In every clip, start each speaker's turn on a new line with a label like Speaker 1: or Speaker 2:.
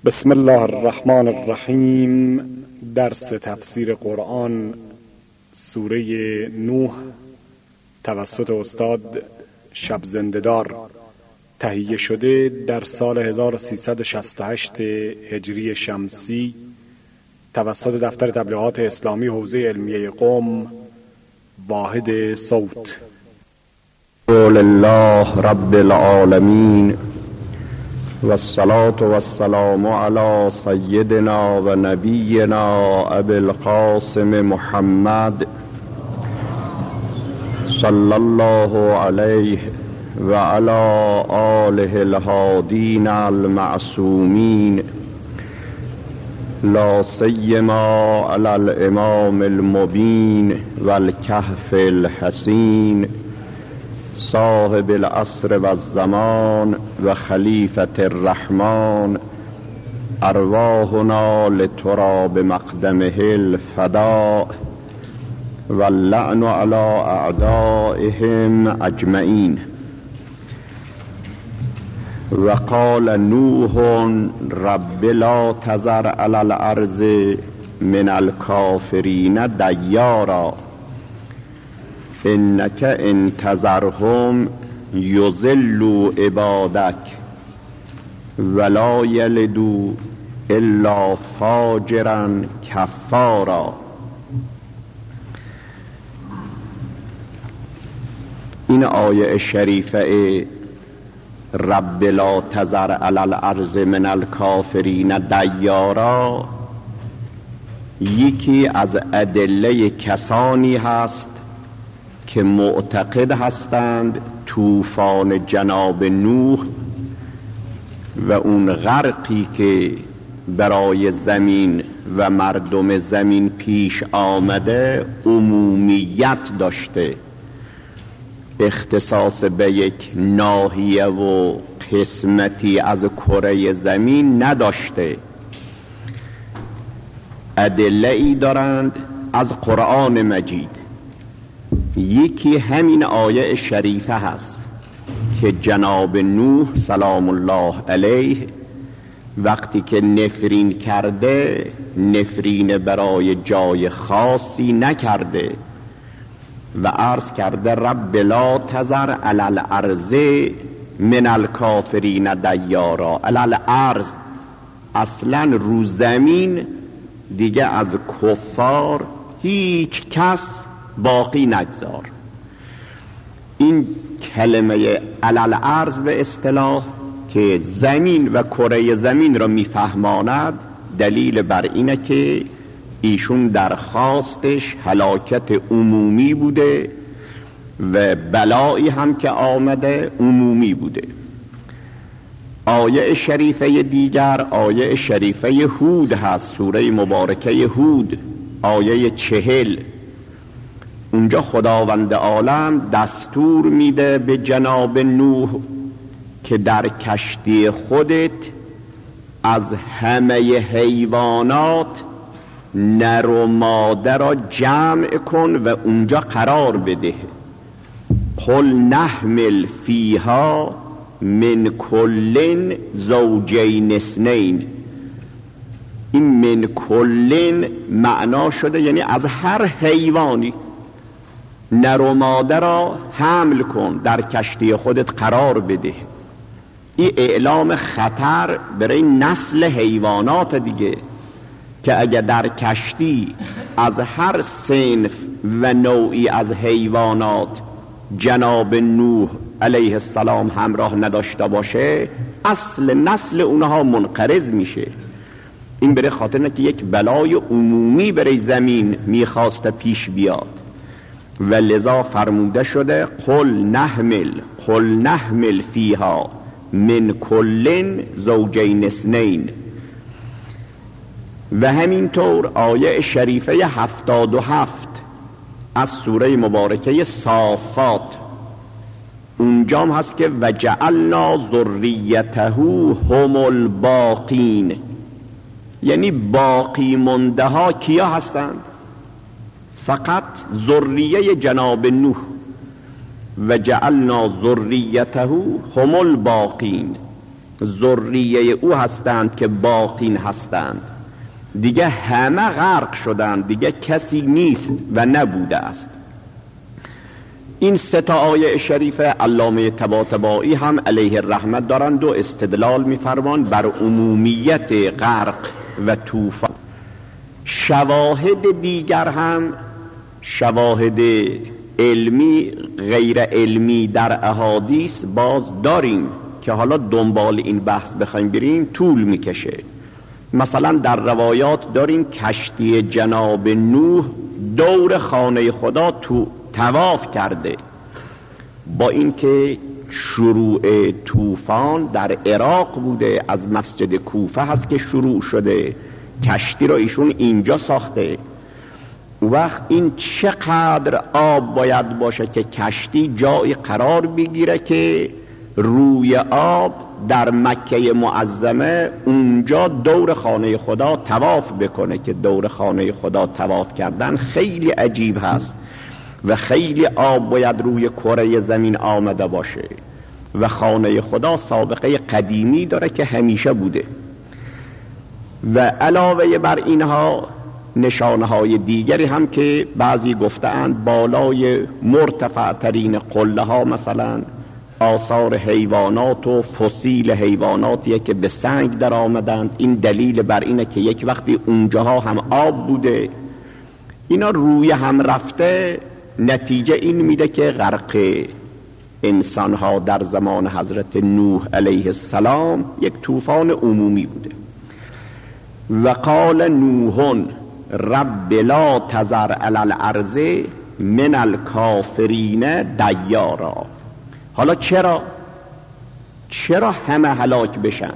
Speaker 1: بسم الله الرحمن الرحیم. درس تفسیر قرآن سوره نوح توسط استاد شب زنده‌دار تهیه شده در سال 1368 هجری شمسی توسط دفتر تبلیغات اسلامی حوزه علمیه قم. واحد صوت.
Speaker 2: لله رب العالمین والصلاة والسلام على سيدنا و نبینا ابی القاسم محمد صلی الله علیه و علی آله الهادین المعصومین، لا سیما علی الامام المبین والکهف الحسین صاحب العصر و الزمان و خلیفة الرحمن، ارواحنا لتراب مقدمه الفداء واللعن على اعدائهم اجمعین. وقال نوح رب لا تذر على الارض من الكافرین دیارا انک ان تذرهم یضلوا عبادک ولا یلدوا الا فاجرا کفارا. این آیه شریفه رب لا تذر علی الارض من الکافرین دیارا یکی از ادله کسانی هست که معتقد هستند طوفان جناب نوح و اون غرقی که برای زمین و مردم زمین پیش آمده عمومیت داشته، اختصاص به یک ناحیه و قسمتی از کره زمین نداشته. ادله ای دارند از قرآن مجید. یکی همین آیه شریفه هست که جناب نوح سلام الله علیه وقتی که نفرین کرده، نفرین برای جای خاصی نکرده و عرض کرده رب لا تذر علی الارض من الکافرین دیارا. علی الارض اصلا رو زمین دیگه از کفار هیچ کس باقی نگذار. این کلمه علی الارض به اصطلاح که زمین و کره زمین را میفهماند دلیل بر اینه که ایشون درخواستش هلاکت عمومی بوده و بلایی هم که آمده عمومی بوده. آیه شریفه دیگر آیه شریفه هود هست، سوره مبارکه هود آیه 40. اونجا خداوند عالم دستور میده به جناب نوح که در کشتی خودت از همه حیوانات نر و ماده را جمع کن و اونجا قرار بده. قل نحمل فیها من کل زوجین اثنین. این من کل معنا شده یعنی از هر حیوانی نر و ماده را حمل کن، در کشتی خودت قرار بده. این اعلام خطر برای نسل حیوانات دیگه، که اگر در کشتی از هر صنف و نوعی از حیوانات جناب نوح علیه السلام همراه نداشته باشه، اصل نسل اونها منقرض میشه. این برای خاطر اینه که یک بلای عمومی برای زمین میخواسته پیش بیاد و لذا فرموده شده قل نحمل فیها من کل زوجین اثنین. و همینطور آیه شریفه 77 از سوره مبارکه صافات اونجا هم هست که وجعلنا ذریته هم الباقین، یعنی باقی مونده ها کیا هستند؟ فقط ذریه جناب نوح. و جعلنا ذریته هم الباقین، ذریه او هستند که باقین هستند. دیگه همه غرق شدند، دیگه کسی نیست و نبوده است. این 3 آیه شریفه علامه طباطبایی هم علیه الرحمت دارند و استدلال می‌فرمایند بر عمومیت غرق و طوفان. شواهد دیگر هم، شواهد علمی غیر علمی در احادیث باز داریم که حالا دنبال این بحث بخوایم بریم طول میکشه. مثلا در روایات داریم کشتی جناب نوح دور خانه خدا طواف کرده، با اینکه شروع طوفان در عراق بوده، از مسجد کوفه هست که شروع شده، کشتی رو ایشون اینجا ساخته. وقت این چقدر آب باید باشه که کشتی جایی قرار بگیره که روی آب در مکه معظمه اونجا دور خانه خدا طواف بکنه، که دور خانه خدا طواف کردن خیلی عجیب هست و خیلی آب باید روی کره زمین آمده باشه و خانه خدا سابقه قدیمی داره که همیشه بوده. و علاوه بر اینها نشانهای دیگری هم که بعضی گفتند بالای مرتفع ترین قله ها مثلا آثار حیوانات و فسیل حیواناتیه که به سنگ در آمدند. این دلیل بر اینه که یک وقتی اونجاها هم آب بوده، اینا روی هم رفته. نتیجه این میده که غرق انسانها در زمان حضرت نوح علیه السلام یک طوفان عمومی بوده. و قال نوح رب لا تذر علی الارض من الکافرین دیارا. حالا چرا همه هلاک بشن؟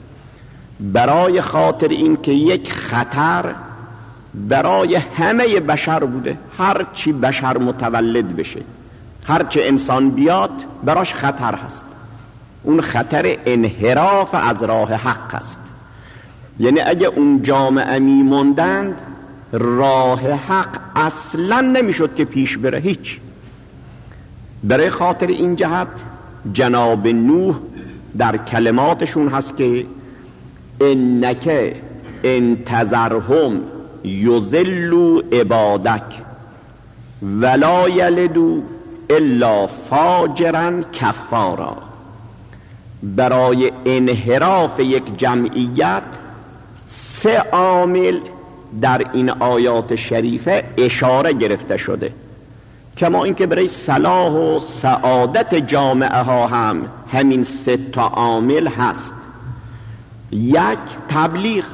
Speaker 2: برای خاطر این که یک خطر برای همه بشر بوده. هر چی بشر متولد بشه، هر چی انسان بیاد براش خطر هست. اون خطر انحراف از راه حق است. یعنی اگه اون جامعه میموندند راه حق اصلا نمیشد که پیش بره، هیچ. برای خاطر این جهت جناب نوح در کلماتشون هست که انک انتظرهم یضلوا عبادک ولا یلدوا الا فاجرا کفارا. برای انحراف یک جمعیت 3 عامل در این آیات شریفه اشاره گرفته شده، کما اینکه برای صلاح و سعادت جامعه ها هم همین 3 عامل هست. 1 تبلیغ،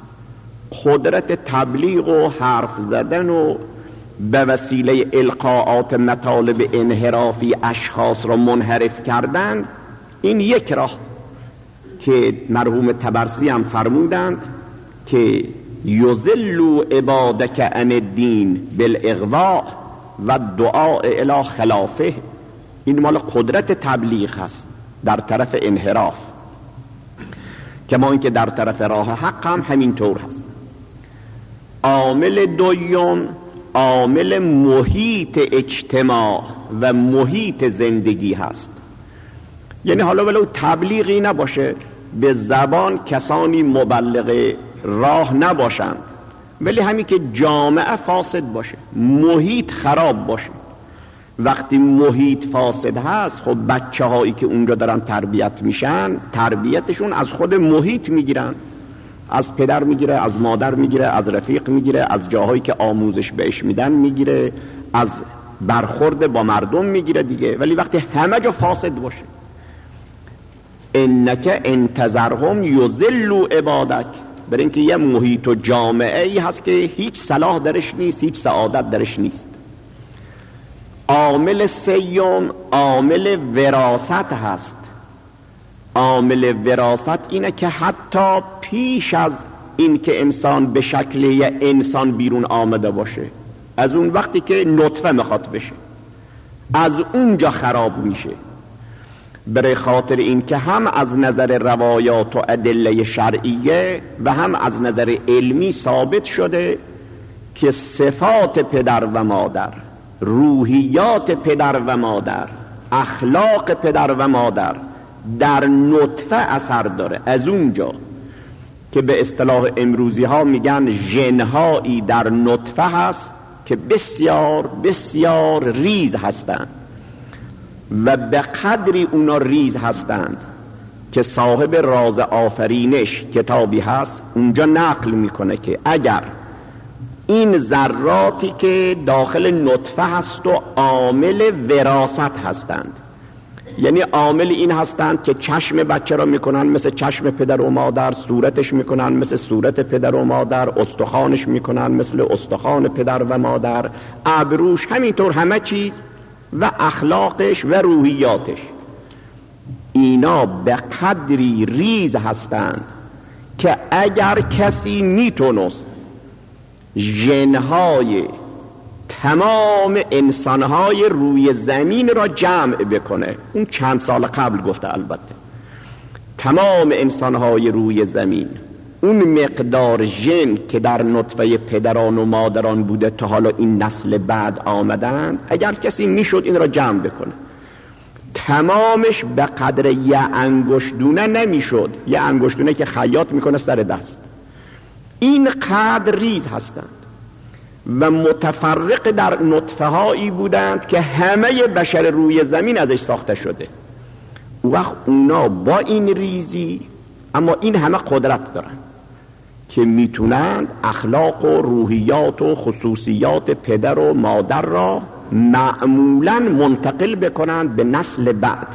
Speaker 2: قدرت تبلیغ و حرف زدن و به وسیله القاءات مطالب انحرافی اشخاص را منحرف کردن. این یک راه که مرحوم طبرسی هم فرمودند که یضلوا عبادک عن الدین بالاغواء و دعاء الی خلافه. این مال قدرت تبلیغ هست در طرف انحراف، کما اینکه در طرف راه حق هم همین طور هست. عامل دوم عامل محیط اجتماع و محیط زندگی هست. یعنی حالا ولو تبلیغی نباشه، به زبان کسانی مبلغ راه نباشند، ولی همین که جامعه فاسد باشه، محیط خراب باشه. وقتی محیط فاسد هست، خب بچه هایی که اونجا دارن تربیت میشن تربیتشون از خود محیط میگیرن، از پدر میگیره، از مادر میگیره، از رفیق میگیره، از جاهایی که آموزش بهش میدن میگیره، از برخورد با مردم میگیره دیگه. ولی وقتی همه جا فاسد باشه، انک انتظرهم یضلوا عبادک، برای اینکه یه محیط و جامعه ای هست که هیچ صلاح درش نیست، هیچ سعادت درش نیست. عامل سیوم عامل وراثت هست. عامل وراثت اینه که حتی پیش از این که انسان به شکل یه انسان بیرون آمده باشه، از اون وقتی که نطفه میخواد بشه، از اونجا خراب میشه. برای خاطر این که هم از نظر روایات و ادله شرعیه و هم از نظر علمی ثابت شده که صفات پدر و مادر، روحیات پدر و مادر، اخلاق پدر و مادر در نطفه اثر داره. از اونجا که به اصطلاح امروزی ها میگن ژن‌هایی در نطفه هست که بسیار بسیار ریز هستند و به قدری اونا ریز هستند که صاحب راز آفرینش کتابی هست اونجا نقل میکنه که اگر این ذراتی که داخل نطفه هست و عامل وراثت هستند، یعنی عامل این هستند که چشم بچه را میکنن مثل چشم پدر و مادر، صورتش میکنن مثل صورت پدر و مادر، استخوانش میکنن مثل استخوان پدر و مادر، ابروش، همینطور همه چیز و اخلاقش و روحیاتش، اینا به قدری ریز هستند که اگر کسی میتونست ژن‌های تمام انسانهای روی زمین را جمع بکنه، اون چند سال قبل گفته البته، تمام انسانهای روی زمین، اون مقدار ژن که در نطفه پدران و مادران بوده تا حالا این نسل بعد آمدن، اگر کسی میشد این را جمع بکنه، تمامش به قدر یه انگشتونه نمیشد. یه انگشتونه که خیاط میکنه سر دست، این قدر ریز هستند و متفرق در نطفه هایی بودند که همه بشر روی زمین ازش ساخته شده. وقت اونا با این ریزی اما این همه قدرت دارن که میتونند اخلاق و روحیات و خصوصیات پدر و مادر را معمولا منتقل بکنند به نسل بعد.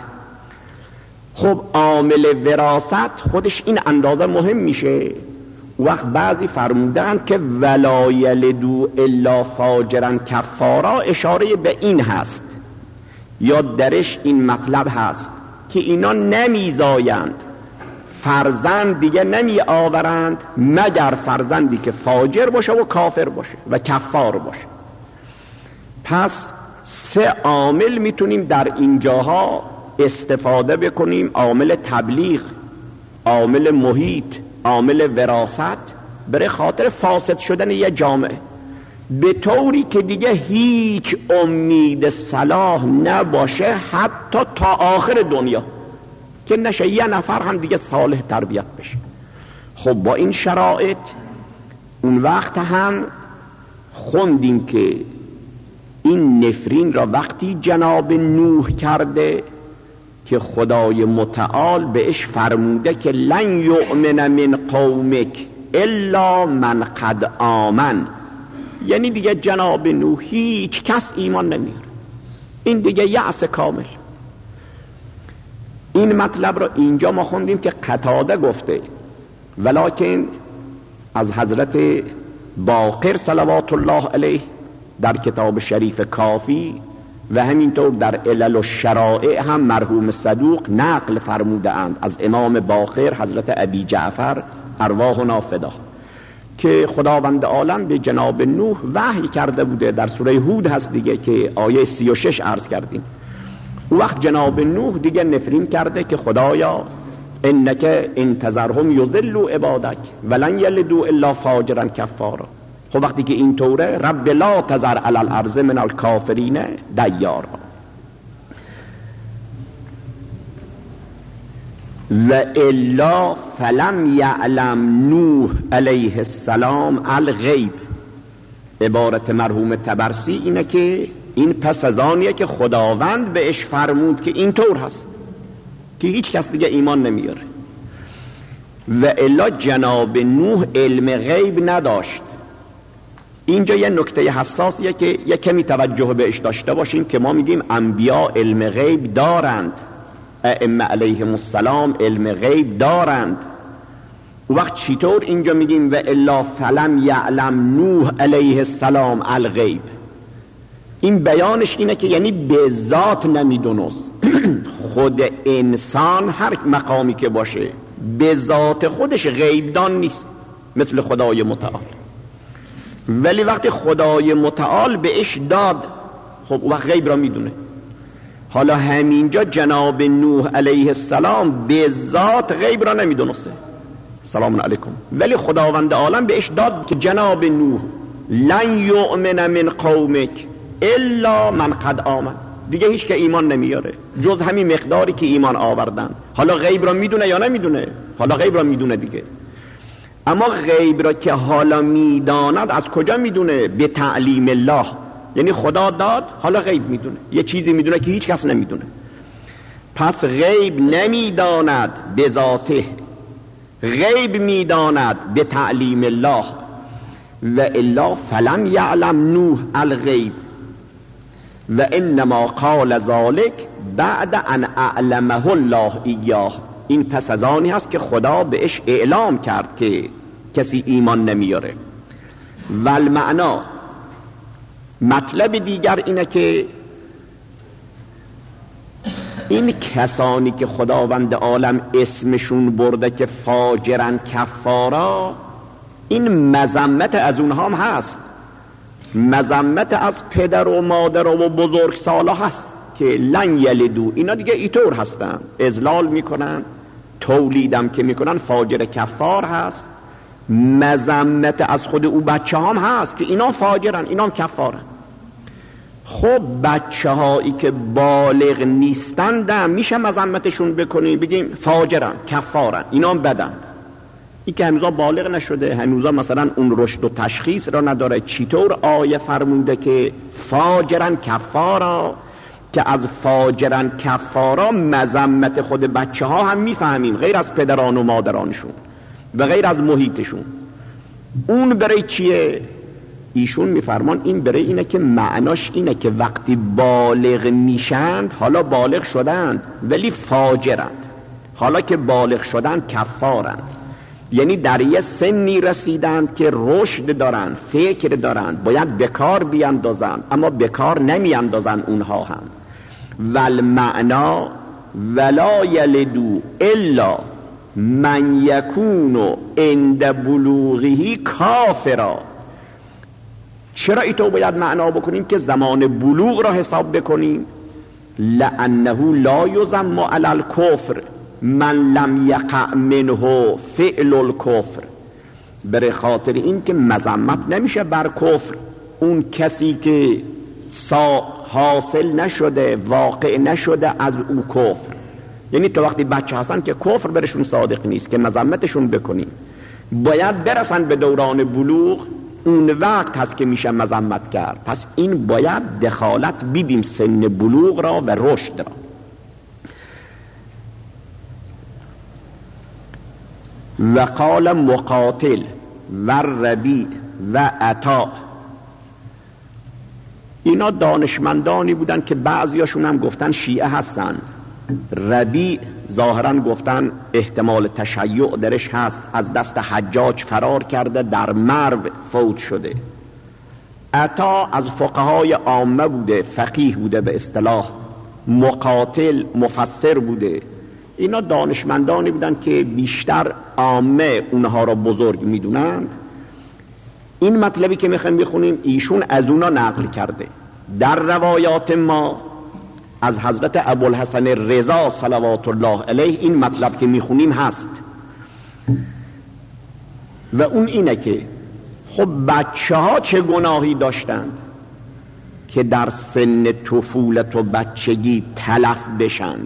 Speaker 2: خب عامل وراثت خودش این اندازه مهم میشه. وقت بعضی فرمودن که ولا یلدوا الا فاجرا کفارا اشاره به این هست، یا درش این مطلب هست که اینا نمیزایند، فرزند دیگه نمی آورند مگر فرزندی که فاجر باشه و کافر باشه و کفار باشه. پس سه عامل میتونیم در اینجاها استفاده بکنیم: عامل تبلیغ، عامل محیط، عامل وراثت، برای خاطر فاسد شدن یه جامعه، به طوری که دیگه هیچ امید صلاح نباشه حتی تا آخر دنیا، که نشه یه نفر هم دیگه صالح تربیت بشه. خب با این شرایط اون وقت هم خوندیم که این نفرین را وقتی جناب نوح کرده که خدای متعال بهش فرموده که لن یؤمن من قومک الا من قد آمن، یعنی دیگه جناب نوح هیچ کس ایمان نمیاره، این دیگه یأس کامل. این مطلب را اینجا ما خوندیم که قتاده گفته، ولکن از حضرت باقر صلوات الله علیه در کتاب شریف کافی و همینطور در علل و شرائع هم مرحوم صدوق نقل فرموده اند از امام باقر حضرت ابی جعفر ارواحنا فدا، که خداوند عالم به جناب نوح وحی کرده بوده. در سوره هود هست دیگه که آیه 36 عرض کردیم. وقت جناب نوح دیگه نفرین کرده که خدایا انک انتظرهم یضلوا عبادک ولن یلدوا الا فاجرا کفارا. خب وقتی که این طوره، رب لا تذر علی الارض من الکافرین دیارا. و الا فلم یعلم نوح علیه السلام الغیب. عبارت مرحوم طبرسی اینه که این پس از آنیه که خداوند بهش فرمود که این طور هست که هیچ کس دیگه ایمان نمیاره. و الا جناب نوح علم غیب نداشت. اینجا یه نکته حساسیه که یه کمی توجه بهش داشته باشیم که ما میگیم انبیا علم غیب دارند، ائمه علیهم السلام علم غیب دارند. وقت چطور اینجا میگیم و الا فلم یعلم نوح علیه السلام الغیب؟ این بیانش اینه که یعنی به ذات نمیدونست. خود انسان هر مقامی که باشه به ذات خودش غیبدان نیست مثل خدای متعال، ولی وقتی خدای متعال بهش داد خب وقت غیب را میدونه. حالا همینجا جناب نوح علیه السلام به ذات غیب را نمیدونسته، سلام علیکم، ولی خداوند عالم بهش داد که جناب نوح لن یؤمن من قومک الا من قد آمن. دیگه هیچ که ایمان نمیاره جز همین مقداری که ایمان آوردن. حالا غیب را میدونه یا نمیدونه؟ حالا غیب را میدونه دیگه. اما غیب را که حالا میداند از کجا میدونه؟ به تعلیم الله. یعنی خدا داد، حالا غیب میدونه، یه چیزی میدونه که هیچ کس نمیدونه. پس غیب نمیداند به ذاته، غیب میداند به تعلیم الله. و الا فلم یعلم نوح الغیب و انما قال ذلك بعد ان اعلمه الله ایاه. این پس از آنی هست که خدا بهش اعلام کرد که کسی ایمان نمیاره. والمعنا، مطلب دیگر اینه که این کسانی که خداوند عالم اسمشون برده که فاجرن کفارا، این مذمت از اونها هم هست، مذمت از پدر و مادر و بزرگ سالا هست که لن یلدو، اینا دیگه ایطور هستن، اذلال میکنن، تولیدم که میکنن فاجر کفار هست. مذمت از خود او بچه هم هست که اینا فاجرن، اینا هم کفارن. خب بچه هایی که بالغ نیستند میشه مذمتشون بکنیم، بگیم فاجرن کفارن، اینا هم بدن. این که هنوزا بالغ نشده، هنوزا مثلا اون رشد و تشخیص را نداره، چطور آیه فرموده که فاجرن کفارا، که از فاجرن کفارا مذمت خود بچه ها هم میفهمیم، غیر از پدران و مادرانشون و غیر از محیطشون. اون برای چیه؟ ایشون میفرمان این برای اینه که معناش اینه که وقتی بالغ میشند، حالا بالغ شدند ولی فاجرند، حالا که بالغ شدند کفارند. یعنی در یه سنی رسیدند که رشد دارند، فکر دارند، باید بکار بیاندازند، اما بکار نمیاندازند اونها هم. والمعنا ولا یلدو الا من یکون عند بلوغه کافرا. چرا ایتو باید معنا بکنیم که زمان بلوغ را حساب بکنیم؟ لانه لا یذم علی الکفر من لم یقع منه فعل الکفر. برای خاطر این که مذمت نمیشه بر کفر اون کسی که حاصل نشده، واقع نشده از او کفر. یعنی تو وقتی بچه هستن که کفر برشون صادق نیست که مذمتشون بکنیم، باید برسن به دوران بلوغ، اون وقت هست که میشه مذمت کرد. پس این باید دخالت بیدیم سن بلوغ را و رشد را. و قال مقاتل و ربیع و عطا، اینا دانشمندانی بودن که بعضیاشون هم گفتن شیعه هستن. ربیع ظاهرا گفتن احتمال تشیع درش هست، از دست حجاج فرار کرده، در مرو فوت شده. عطا از فقهای عامه بوده، فقیه بوده به اصطلاح. مقاتل مفسر بوده. اینا دانشمندانی بودن که بیشتر عامه اونها را بزرگ میدونند. این مطلبی که میخوایم بخونیم ایشون از اونا نقل کرده. در روایات ما از حضرت ابوالحسن رضا صلوات الله علیه این مطلب که میخونیم هست، و اون اینه که خب بچه ها چه گناهی داشتند که در سن طفولت و بچگی تلف بشند؟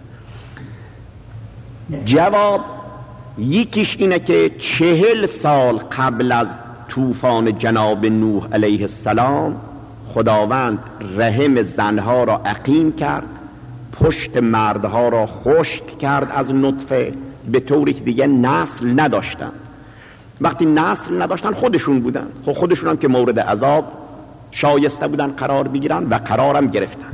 Speaker 2: جواب یکیش اینه که 40 سال قبل از طوفان جناب نوح علیه السلام خداوند رحم زنها را عقیم کرد، پشت مردها را خشک کرد از نطفه، به طوری که دیگه نسل نداشتن. وقتی نسل نداشتن خودشون بودن، خودشون هم که مورد عذاب شایسته بودن قرار بگیرن و قرارم گرفتن.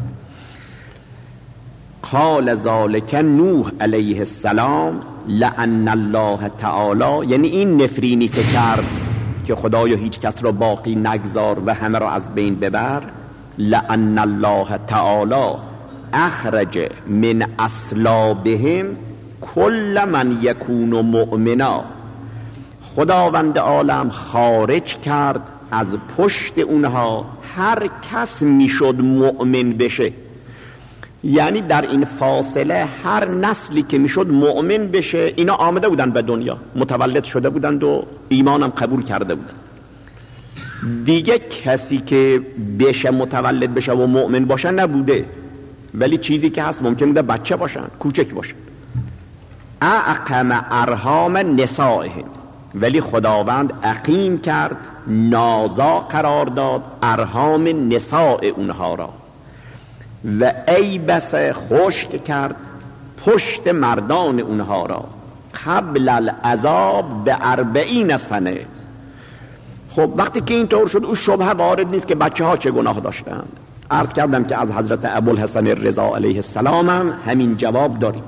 Speaker 2: قال ذالک نوح علیه السلام لعن الله تعالی، یعنی این نفرینی که کرد که خدایا هیچ کس را باقی نگذار و همه را از بین ببر، لعن الله تعالی اخرج من اصلابهم کل من یکون مؤمنا. خداوند عالم خارج کرد از پشت اونها هر کس میشد مؤمن بشه. یعنی در این فاصله هر نسلی که میشد مؤمن بشه، اینا آمده بودن به دنیا، متولد شده بودند و ایمانم قبول کرده بودن. دیگه کسی که بشه متولد بشه و مؤمن باشه نبوده، ولی چیزی که هست ممکن بوده بچه باشن، کوچک باشن. اعقم ارحام نسائهم، ولی خداوند عقیم کرد، نازا قرار داد ارحام نساء اونها را، و ایبس خشک کرد پشت مردان اونها را، قبل العذاب به 40 سنه. خب وقتی که اینطور شد اون شبهه وارد نیست که بچه ها چه گناه داشتند. عرض کردم که از حضرت ابوالحسن رضا علیه السلام هم همین جواب داریم.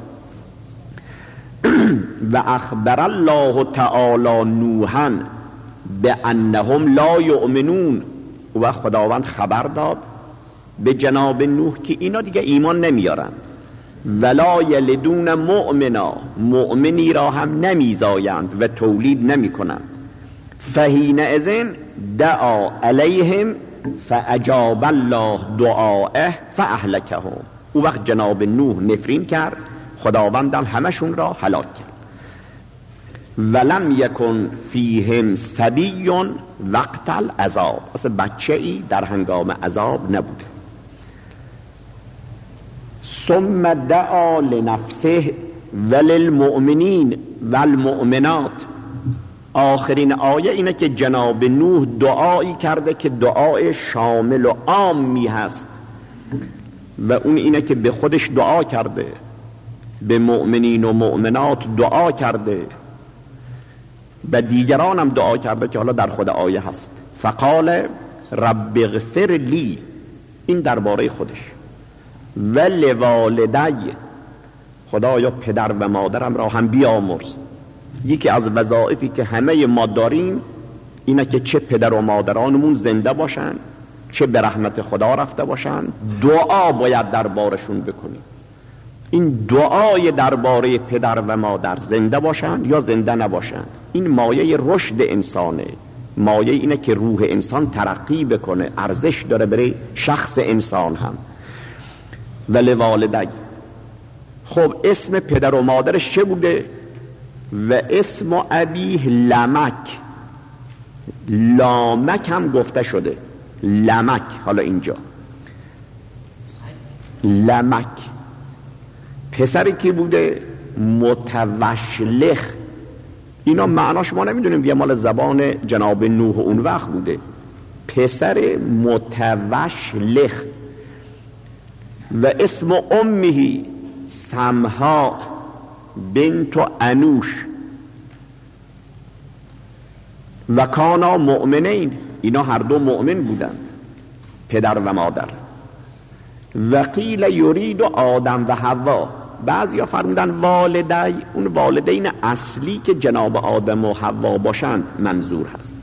Speaker 2: و اخبر الله تعالی نوحا به انهم لا یؤمنون، و خداوند خبر داد به جناب نوح که اینا دیگه ایمان نمیارند. ولا یلدون مؤمنا، مؤمنی را هم نمیزایند و تولید نمی کنند. فحینئذ دعا علیهم فاجاب الله دعاءه فاهلکهم. او وقت جناب نوح نفرین کرد، خداوندم همشون را هلاک کرد. ولم یکن فیهم صبی وقت العذاب، اصلا بچه ای در هنگام عذاب نبوده. ثم دعا لنفسه وللمؤمنین والمؤمنات. آخرین آیه اینه که جناب نوح دعایی کرده که دعای شامل و عامی هست، و اون اینه که به خودش دعا کرده، به مؤمنین و مؤمنات دعا کرده، و دیگران هم دعا کرده که حالا در خود آیه هست. فقال رب اغفر لی، این درباره خودش، و لوالدی، خدایا پدر و مادرم را هم بیامرز. یکی از وظایفی که همه ما داریم اینه که چه پدر و مادرانمون زنده باشن، چه به رحمت خدا رفته باشن، دعا باید دربارشون بکنیم. این دعای درباره پدر و مادر زنده باشن یا زنده نباشن، این مایه رشد انسانه. مایه اینه که روح انسان ترقی بکنه، ارزش داره برای شخص انسان هم. ولی والدی، خب اسم پدر و مادرش چه بوده؟ و اسم ابیه لمک، لامک هم گفته شده، لمک. حالا اینجا لمک پسری که بوده متوشلخ، اینا معناش ما نمیدونیم، یه مال زبان جناب نوح اون وقت بوده. پسر متوشلخ. و اسم امهی سمها بنت انوش، و کانا مؤمنین، اینا هر دو مؤمن بودند، پدر و مادر. و قیل یرید آدم و حوا، بعضیا فرمودن والدی، اون والدین اصلی که جناب آدم و حوا باشند منظور هست،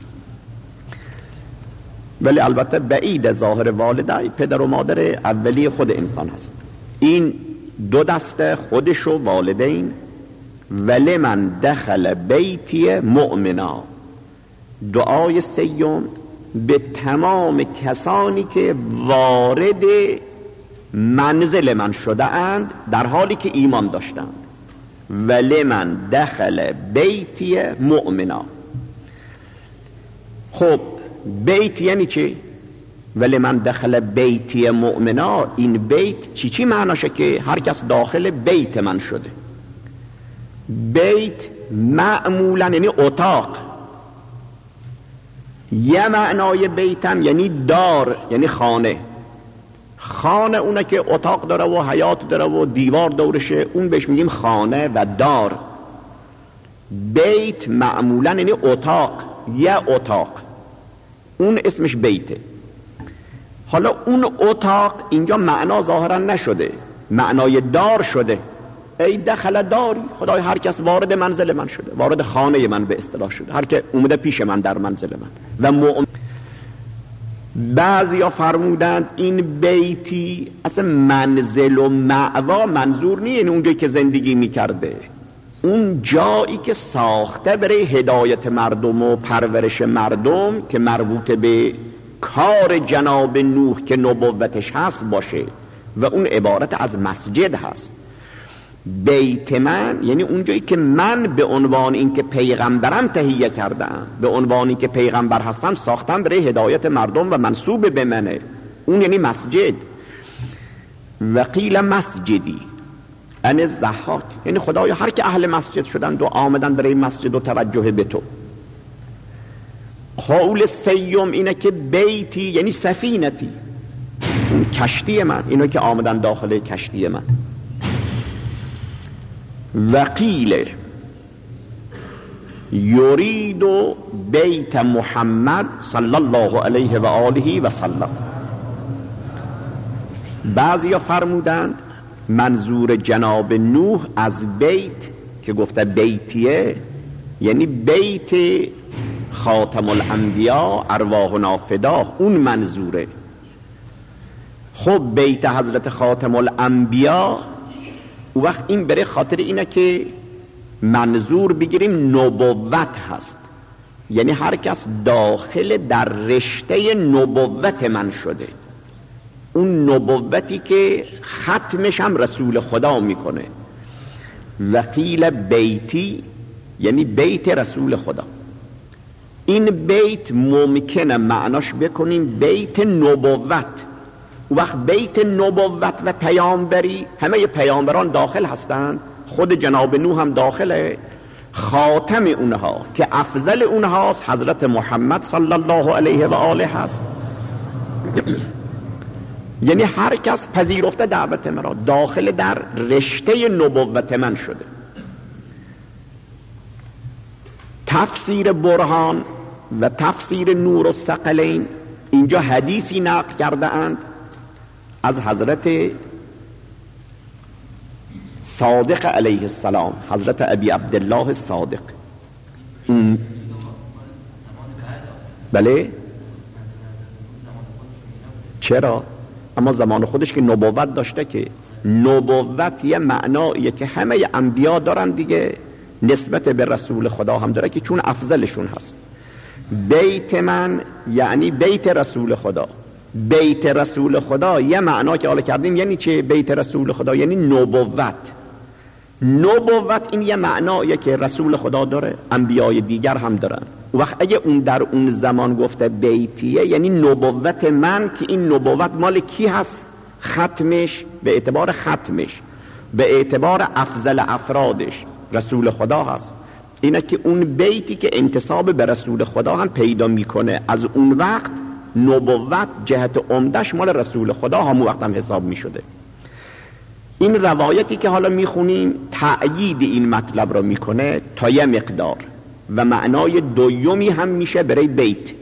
Speaker 2: ولی البته بعید ظاهر والدی پدر و مادر اولی خود انسان هست. این دو دسته خودش و والدین. ولی من دخل بیتی مؤمنا، دعای سیوم به تمام کسانی که وارد منزل من شده اند در حالی که ایمان داشتند. ولی من دخل بیتی مؤمنا. خب بیت یعنی چی؟ ولی من دخل بیتی مؤمنا، این بیت چی معناشه؟ که هر کس داخل بیت من شده. بیت معمولا یعنی اتاق، یه معنای بیتم یعنی دار، یعنی خانه. خانه اونه که اتاق داره و حیات داره و دیوار دورشه، اون بهش میگیم خانه و دار. بیت معمولا یعنی اتاق، یه اتاق، اون اسمش بیته. حالا اون اتاق اینجا معنا ظاهرا نشده، معنای دار شده. ای دخل داری، خدای هر کس وارد منزل من شده، وارد خانه من به اصطلاح شده، هر که اومده پیش من در منزل من. و بعضیا فرمودند این بیتی اصلا منزل و مأوا منظور نیست، یعنی اونجایی که زندگی میکرده، اون جایی که ساخته برای هدایت مردم و پرورش مردم که مربوط به کار جناب نوح که نبوتش هست باشه، و اون عبارت از مسجد هست. بیت من یعنی اونجایی که من به عنوان این که پیغمبرم تهیه کردم، به عنوان این که پیغمبر هستم ساختم برای هدایت مردم و منسوب به منه، اون یعنی مسجد. و قیل مسجدی، ان الضحاک، یعنی خدایا هر که اهل مسجد شدند و آمدن برای مسجد و توجه به تو. قول سیم اینه که بیتی یعنی سفینتی، کشتی من، اینو که آمدن داخل کشتی من. وقیل یرید بیت محمد صلی الله علیه و آله و سلم. بعضیا فرمودند منظور جناب نوح از بیت که گفته بیتیه یعنی بیت خاتم الانبیا ارواحنا فداه، اون منظوره. خب بیت حضرت خاتم الانبیا او وقت این بره خاطر اینه که منظور بگیریم نبوت هست، یعنی هر کس داخل در رشته نبوت من شده، اون نبوتی که ختمش هم رسول خدا میکنه. وقیل بیتی یعنی بیت رسول خدا. این بیت ممکنه معناش بکنیم بیت نبوت. وقت بیت نبوت و پیامبری، همه پیامبران داخل هستند، خود جناب نوح هم داخله. خاتم اونها که افضل اونهاست حضرت محمد صلی الله علیه و آله هست. یعنی هر کس پذیرفته دعوت مرا، داخل در رشته نبوت من شده. تفسیر برهان و تفسیر نور الثقلین اینجا حدیثی نقل کرده اند از حضرت صادق علیه السلام، حضرت ابی عبدالله صادق. بله چرا؟ اما زمان خودش که نبوت داشته، که نبوت یه معناییه که همه انبیا دارن دیگه، نسبت به رسول خدا هم داره که چون افضلشون هست. بیت من یعنی بیت رسول خدا. بیت رسول خدا یه معنا که حالا کردیم یعنی چه؟ بیت رسول خدا یعنی نبوت. نبوت این یه معناییه که رسول خدا داره، انبیای دیگر هم دارن. وقت اگه اون در اون زمان گفته بیتیه یعنی نبوت من، که این نبوت مال کی هست؟ ختمش، به اعتبار ختمش، به اعتبار افضل افرادش رسول خدا هست. اینه که اون بیتی که انتساب به رسول خدا هم پیدا میکنه، از اون وقت نبوت جهت عمدش مال رسول خدا همون وقت هم حساب میشده. این روایتی که حالا میخونیم تأیید این مطلب را میکنه تا یه مقدار، و معنای دویمی هم میشه برای بیت،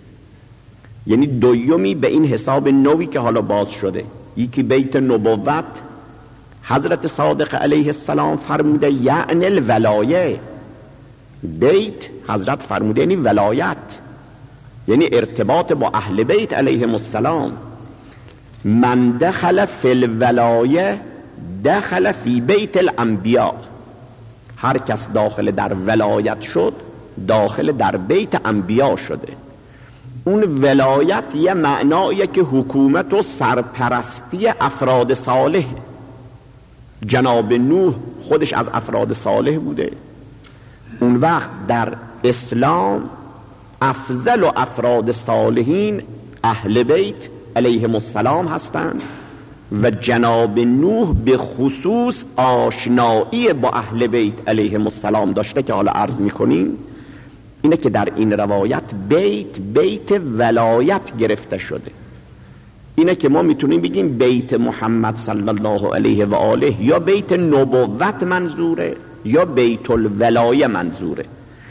Speaker 2: یعنی دویمی به این حساب نوی که حالا باز شده. یکی بیت نبوت، حضرت صادق علیه السلام فرموده یعنی الولایه. بیت حضرت فرموده یعنی ولایت، یعنی ارتباط با اهل بیت علیهم السلام. من دخل فی الولایه دخل فی بیت الانبیاء. هر کس داخل در ولایت شد داخل در بیت انبیا شده. اون ولایت یه معناییه که حکومت و سرپرستی افراد صالح. جناب نوح خودش از افراد صالح بوده. اون وقت در اسلام افضل و افراد صالحین اهل بیت علیهم السلام هستند و جناب نوح به خصوص آشنایی با اهل بیت علیهم السلام داشته که حالا عرض میکنیم. اینه که در این روایت بیت ولایت گرفته شده. اینه که ما میتونیم بگیم بیت محمد صلی الله علیه و آله یا بیت نبوت منظوره یا بیت الولایه منظوره.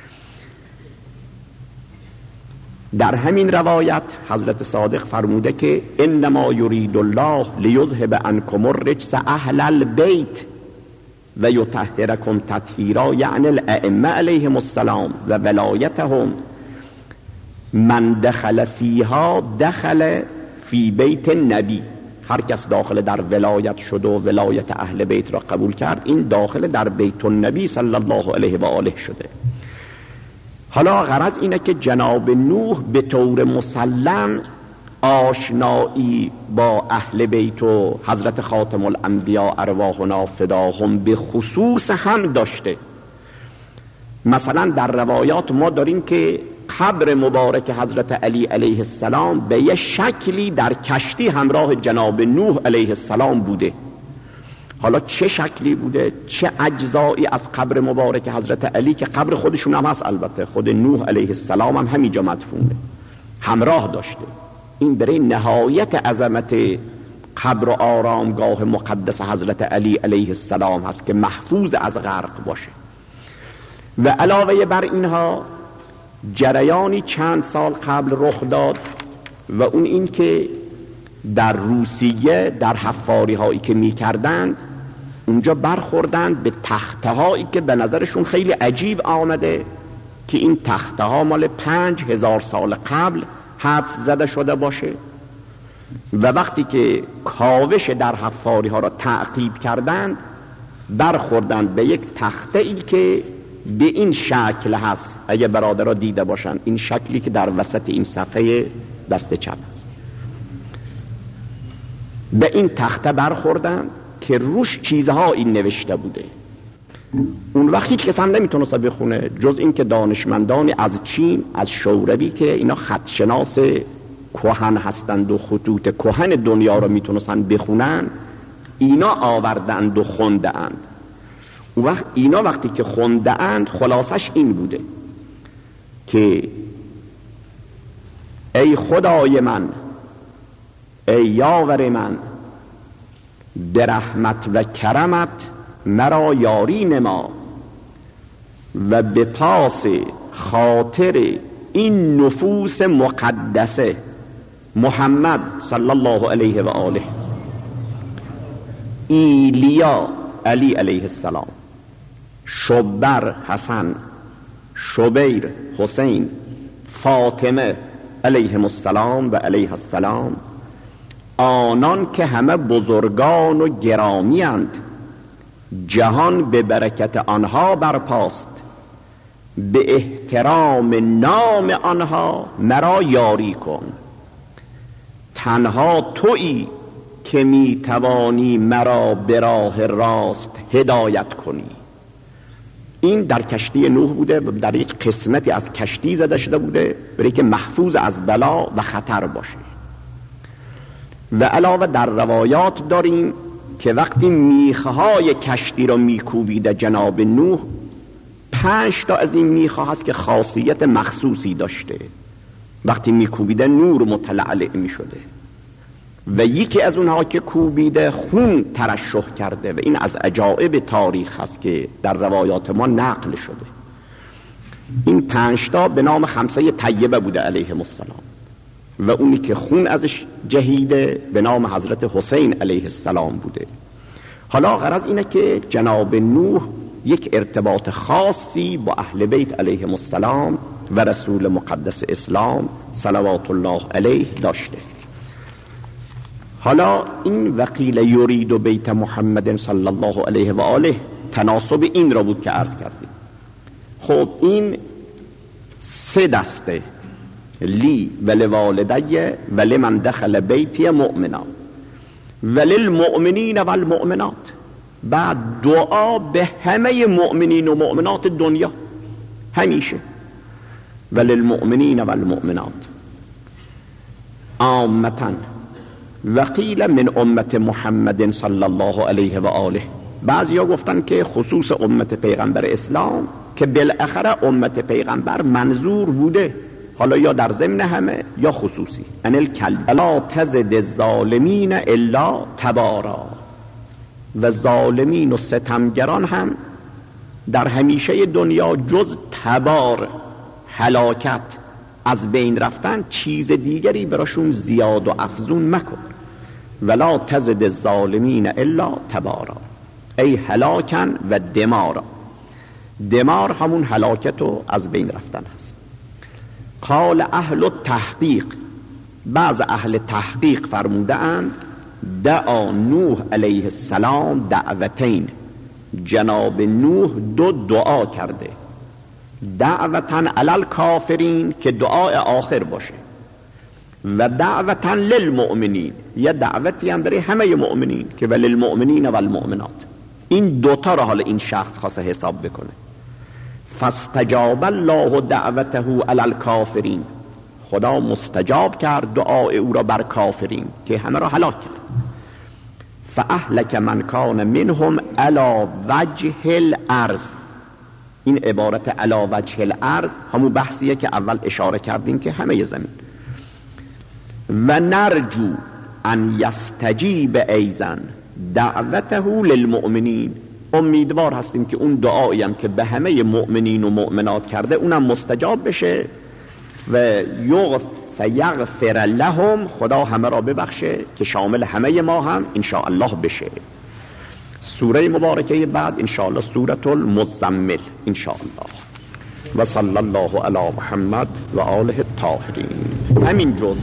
Speaker 2: در همین روایت حضرت صادق فرموده که انما یرید الله لیذهب عنکم الرجس اهل البیت و یطهرکم تطهیرا، یعنی الائمه علیهم السلام و ولایتهم. من دخل فیها دخل فی بیت النبی. هر کس داخل در ولایت شد و ولایت اهل بیت را قبول کرد، این داخل در بیت النبی صلی الله علیه و آله شده. حالا غرض اینه که جناب نوح به طور مسلم آشنایی با اهل بیت و حضرت خاتم الانبیا ارواحنا فداهم به خصوص هم داشته. مثلا در روایات ما داریم که قبر مبارک حضرت علی علیه السلام به یه شکلی در کشتی همراه جناب نوح علیه السلام بوده. حالا چه شکلی بوده، چه اجزایی از قبر مبارک حضرت علی که قبر خودشون هم هست، البته خود نوح علیه السلام هم همینجا مدفونه، همراه داشته. این برای نهایت عظمت قبر و آرامگاه مقدس حضرت علی علیه السلام هست که محفوظ از غرق باشه. و علاوه بر اینها جریانی چند سال قبل رخ داد و اون این که در روسیه در حفاری هایی که می کردند اونجا برخوردند به تخته هایی که به نظرشون خیلی عجیب آمده که این تخته ها مال 5000 سال قبل حدس زده شده باشه. و وقتی که کاوش در حفاری ها را تعقیب کردند برخوردند به یک تخته ای که به این شکل هست، اگه برادرها دیده باشند، این شکلی که در وسط این صفحه دست چپ هست، به این تخته برخوردند که روش چیزها این نوشته بوده. اون وقت هیچ کس هم نمیتونست بخونه جز این که دانشمندان از چین، از شوروی که اینا خطشناس کهن هستند و خطوط کهن دنیا رو میتونستن بخونن، اینا آوردند و خوندند. اون وقت اینا وقتی که خوندند خلاصش این بوده که ای خدای من، ای یاور من، به رحمت و کرمت مرا یاری نما و به پاس خاطر این نفوس مقدسه محمد صلی الله علیه و آله، ایلیا علی علیه السلام، شبر حسن، شبیر حسین، فاطمه علیهم السلام و علیه السلام، آنان که همه بزرگان و گرامی اند، جهان به برکت آنها برپاست، به احترام نام آنها مرا یاری کن. تنها تویی که می توانی مرا به راه راست هدایت کنی. این در کشتی نوح بوده، در یک قسمتی از کشتی زده شده بوده برای که محفوظ از بلا و خطر باشه. و علاوه در روایات داریم که وقتی میخهای کشتی را میکوبیده جناب نوح، 5 تا از این میخها هست که خاصیت مخصوصی داشته، وقتی میکوبیده نور متلعلع میشده و یکی از اونها که کوبیده خون ترشح کرده و این از عجائب تاریخ هست که در روایات ما نقل شده. این 5 تا به نام خمسه طیبه بوده علیهم السلام و اونی که خون ازش جهیده به نام حضرت حسین علیه السلام بوده. حالا غرض اینه که جناب نوح یک ارتباط خاصی با اهل بیت علیهم السلام و رسول مقدس اسلام صلوات الله علیه داشته. حالا این وقیل یرید بیت محمد صلی الله علیه و آله تناسب این را بود که عرض کردیم. خب این 3 دسته، لی و لوالدی و لمن دخل بیتی مؤمنا و للمؤمنین و المؤمنات. بعد دعا به همه مؤمنین و مؤمنات دنیا همیشه، و للمؤمنین و المؤمنات عامتا و قیل من امت محمد صلی الله علیه و آله. بعضی ها گفتن که خصوص امت پیغمبر اسلام که بالاخره امت پیغمبر منظور بوده، حالا یا در ضمن همه یا خصوصی. ان الکلب لا تزد الظالمین الا تبارا. و ظالمین و ستمگران هم در همیشه دنیا جز تبار، هلاکت، از بین رفتن، چیز دیگری براشون زیاد و افزون مکن. ولا تزد الظالمین الا تبارا، ای هلاکن و دمارا. دمار همون هلاکت و از بین رفتن هست. قال اهل التحقیق، بعض اهل تحقیق فرموده اند دعا نوح علیه السلام دعوتین، جناب نوح 2 دعا کرده. دعوتن علی الکافرین که دعای آخر باشه، و دعوتن للمؤمنین، یا دعوتی هم برای همه مؤمنین که وللمؤمنین و المؤمنات. این 2 تا را حالا این شخص خواسته حساب بکنه. فاستجاب الله دعوته علی الکافرین، خدا مستجاب کرد دعای او را بر کافرین که همه را هلاک کرد. فاهلک من کان منهم علی وجه الارض. این عبارت علی وجه الارض همون بحثیه که اول اشاره کردیم که همه زمین. و نرجو ان یستجیب ایضا دعوته للمؤمنین، امیدوار هستیم که اون دعایی هم که به همه مؤمنین و مؤمنات کرده اونم مستجاب بشه. و فیغفر لهم، خدا همه را ببخشه که شامل همه ما هم انشاءالله بشه. سوره مبارکه بعد انشاءالله سوره المزمل انشاءالله. و صلی الله علی محمد و آله الطاهرین. همین جز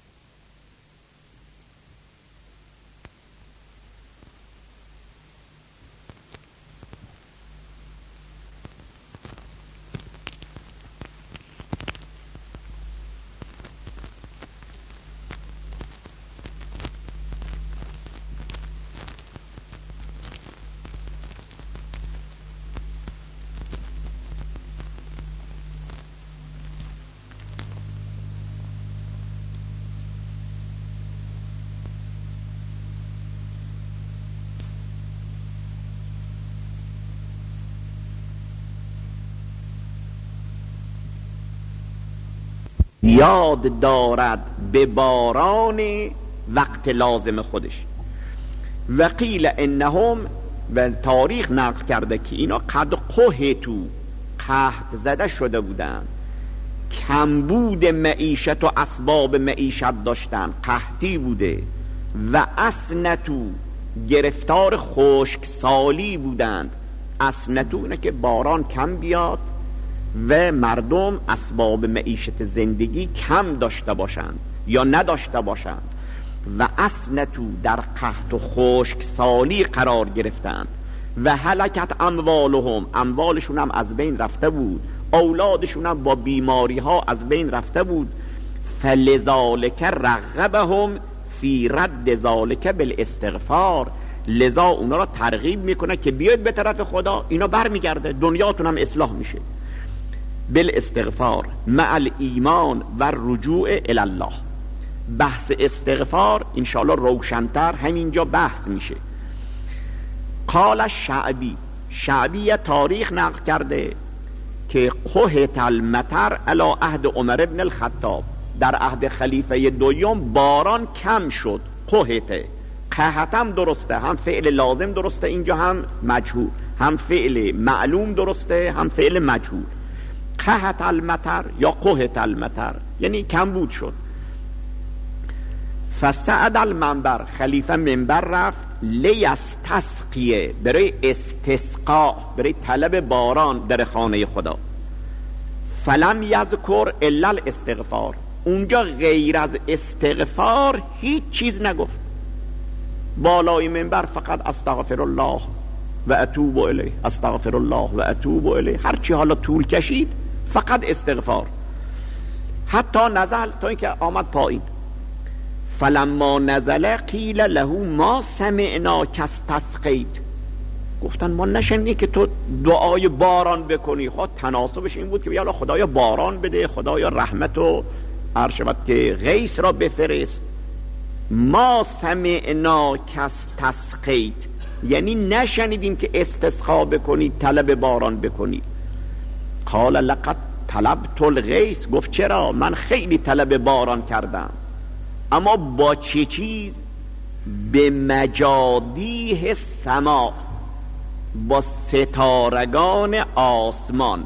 Speaker 2: یاد دارد به باران وقت لازم خودش. و قیل انهم، و تاریخ نقل کرده که اینا قد قهتو، قحط زده شده بودن، کمبود معیشت و اسباب معیشت داشتن، قحطی بوده. و اسنتو، گرفتار خشکسالی بودند. اسنتو اینه که باران کم بیاد و مردم اسباب معیشت زندگی کم داشته باشند یا نداشته باشند. و اسنتو، در قحط و خشکسالی قرار گرفتند. و هلکت اموالهم، اموالشون هم از بین رفته بود، اولادشون هم با بیماری ها از بین رفته بود. فلذالک رغبهم فی رد ذالک بالاستغفار، لذا اونا را ترغیب میکنه که بیاید به طرف خدا، اینا برمیگرده، دنیاتون هم اصلاح میشه. بالاستغفار مع الایمان و رجوع الی الله. بحث استغفار انشاءالله روشنتر همینجا بحث میشه. قال شعبی تاریخ نقل کرده که قحط المطر علی عهد عمر ابن الخطاب، در عهد خلیفه دوم باران کم شد. قحط هم درسته، هم فعل لازم درسته اینجا، هم مجهول، هم فعل معلوم درسته، هم فعل مجهول. قحط المطر یا قحط المطر یعنی کمبود شد. فسعد المنبر، خلیفه منبر رفت، لیستسقیه، برای استسقاء، برای طلب باران در خانه خدا. فلم یذکر الا الاستغفار، اونجا غیر از استغفار هیچ چیز نگفت. بالای منبر فقط استغفر الله و اتوب الیه، استغفر الله و اتوب الیه، هرچی حالا طول کشید فقط استغفار. حتی نزل، تا اینکه آمد پایین. فلما نزل قیل له ما سمعنا کاستسقیت، گفتن ما نشنیدیم که تو دعای باران بکنی. خود تناسبش این بود که یا خدایا باران بده، خدایا رحمت و عرشبت که غیث را بفرست. ما سمعنا کاستسقیت یعنی نشنیدیم که استسقا بکنی، طلب باران بکنی. قال لقد طلبت الغیث، گفت چرا، من خیلی طلب باران کردم، اما با چه چیز؟ به مجادیه سما، با ستارگان آسمان.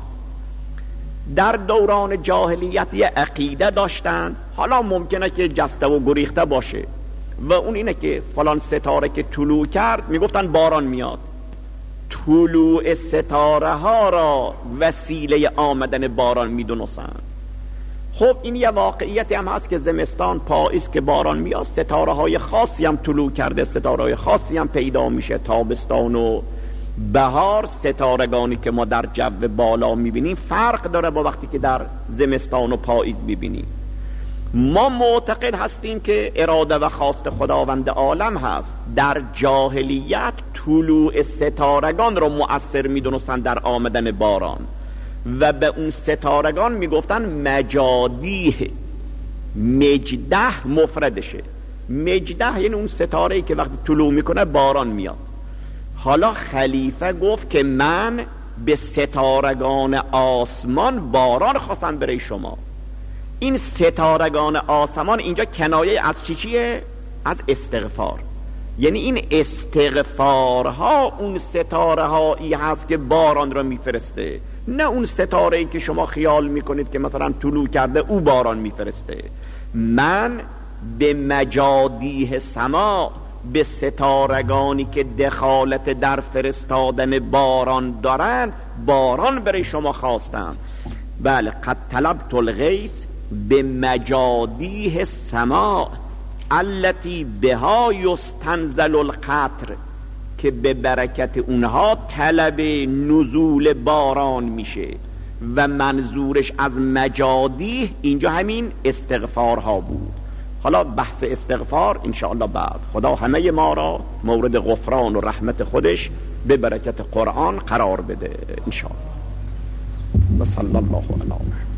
Speaker 2: در دوران جاهلیت یه عقیده داشتن، حالا ممکنه که جسته و گریخته باشه، و اون اینه که فلان ستاره که طلوع کرد میگفتن باران میاد. طلوع ستاره ها را وسیله آمدن باران میدونستن. خب این یه واقعیت هم هست که زمستان پاییز که باران میاد ستاره های خاصی هم طلوع کرده، ستاره های خاصی هم پیدا میشه. تابستان و بهار ستارگانی که ما در جو بالا میبینیم فرق داره با وقتی که در زمستان و پاییز میبینیم. ما معتقد هستیم که اراده و خواست خداوند عالم هست. در جاهلیت طلوع ستارگان رو مؤثر میدونستن در آمدن باران و به اون ستارگان میگفتن مجادیه. مجده مفردشه، مجده یعنی اون ستاره‌ای که وقتی طلوع میکنه باران میاد. حالا خلیفه گفت که من به ستارگان آسمان باران خواستم برای شما. این ستارگان آسمان اینجا کنایه از چیه؟ از استغفار. یعنی این استغفارها اون ستاره هایی هست که باران را میفرسته، نه اون ستاره‌ای که شما خیال میکنید که مثلا طلوع کرده او باران میفرسته. من به مجادیه سما، به ستارگانی که دخالت در فرستادن باران دارند باران برای شما خواستم. بله، قد طلبت الغیث به مجادیه سما التي بها یستنزل القطر، که به برکت اونها طلب نزول باران میشه. و منظورش از مجادیه اینجا همین استغفارها بود. حالا بحث استغفار انشاءالله بعد. خدا همه ما را مورد غفران و رحمت خودش به برکت قرآن قرار بده انشاءالله. و صلی الله علیه